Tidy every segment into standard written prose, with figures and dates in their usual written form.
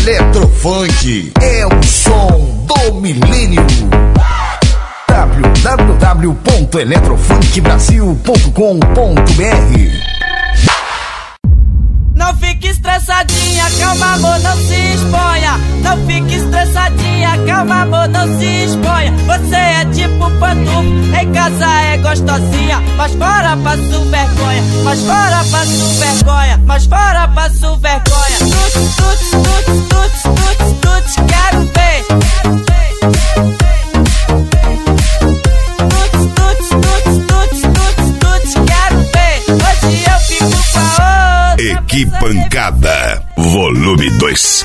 Eletrofunk é o som do milênio. www.eletrofunkbrasil.com.br. Não fique estressadinha, calma amor, não se exponha. Não fique estressadinha, calma amor, não se exponha. Você é tipo pantufo, em casa é gostosinha, mas fora passo vergonha, mas fora passo vergonha, mas fora passo vergonha. Tuts, tuts, tuts, tuts, tuts, tuts, quero ver. Tuts, tuts, tuts, tuts, tuts, tuts, quero ver. Hoje eu fico pra outra. Equipancada, volume 2.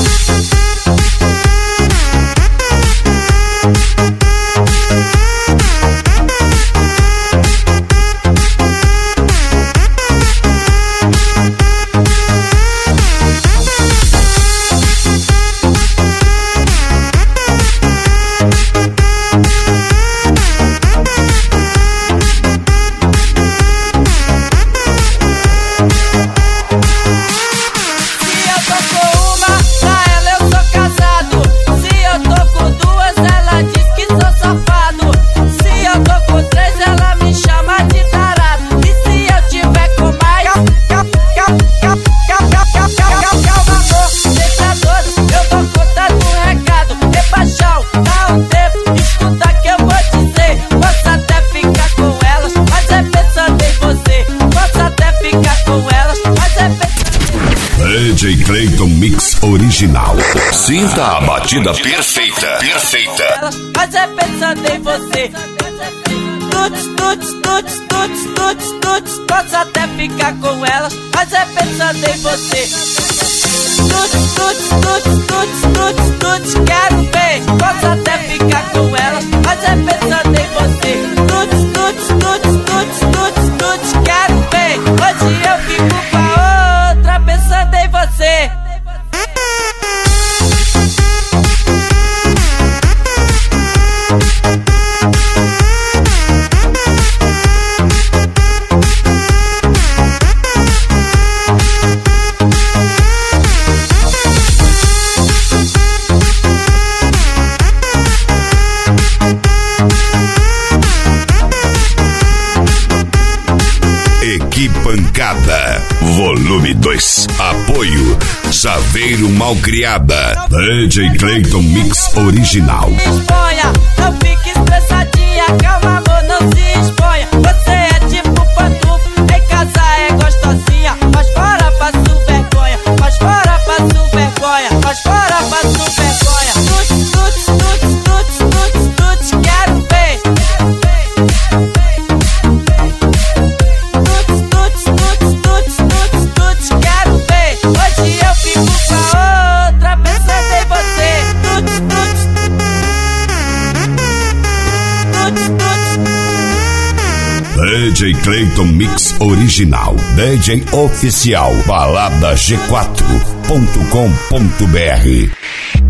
DJ Clayton Mix original. Sinta a batida perfeita. Perfeita. Mas é pensando em você. Tuts, tuts, tuts, tuts, tuts, tuts. Posso até ficar com elas, mas é pensando em você. Tuts, tuts, tuts, tuts, tuts, tuts, quero ver. Posso até ficar com elas, mas é pensando em você. Tuts, tuts, tuts, tuts, tuts, tuts, quero ver. Hoje eu fico pra outra pensando em você. Equipancada, volume 2. Apoio Chaveiro Malcriada. DJ Clayton Mix original. Exponha, não fique estressadinha, calma amor, não se exponha. Você é tipo pantufo, em casa é gostosinha, mas fora passo vergonha, mas fora passo vergonha, mas fora passo vergonha. Tuts, tuts, tuts, tuts, tuts, tuts, quero ver. Tuts, tuts, tuts, tuts, tuts, tuts, quero ver. Hoje eu fico pra outra pensando em você. Tuts, tuts, tuts, tuts. DJ Clayton Mix original. DJ oficial. Balada G4.com.br.